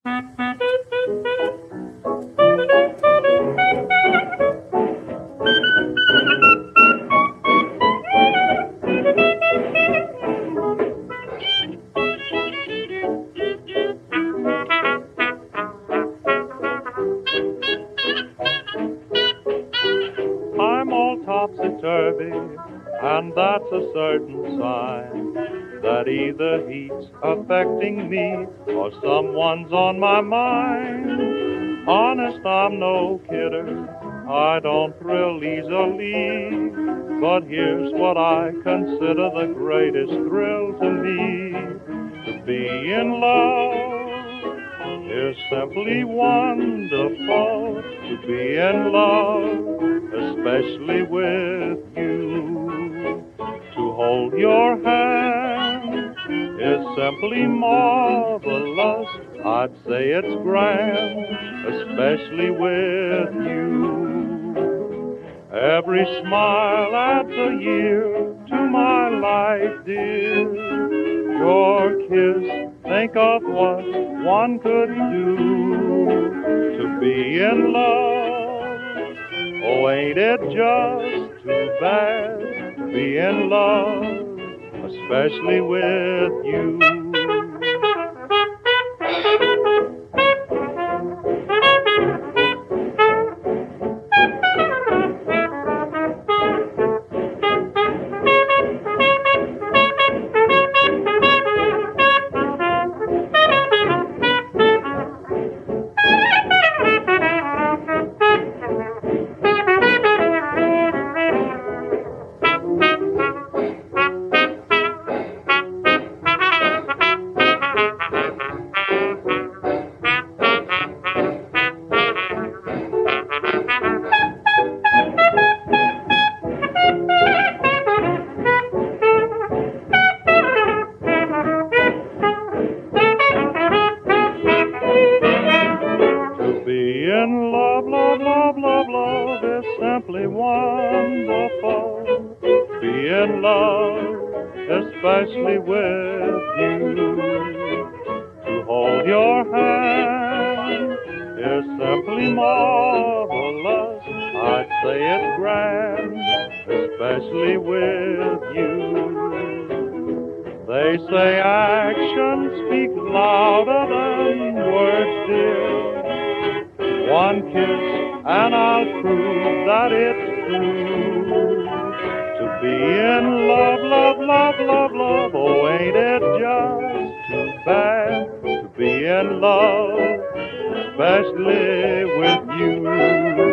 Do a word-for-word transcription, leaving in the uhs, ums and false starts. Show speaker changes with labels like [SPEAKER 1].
[SPEAKER 1] I'm all topsy-turvy, and that's a certain sign that either heat's affecting me or someone's on my mind. Honest, I'm no kidder, I don't thrill easily, but here's what I consider the greatest thrill to me. To be in love is simply wonderful. To be in love, especially with you. To hold your hand is simply marvelous. I'd say it's grand, especially with you. Every smile adds a year to my life, dear. Your kiss, think of what one could do to be in love. Oh, ain't it just too bad to be in love, especially with you? To be in love, love, love, love, love is simply wonderful. Be in love, especially with you. To hold your hand is simply marvelous. I'd say it's grand, especially with you. They say actions speak louder than words, dear. One kiss and I'll prove that it's true. To be in love, love, love, love, love, oh, ain't it just too bad to be in love, especially with you.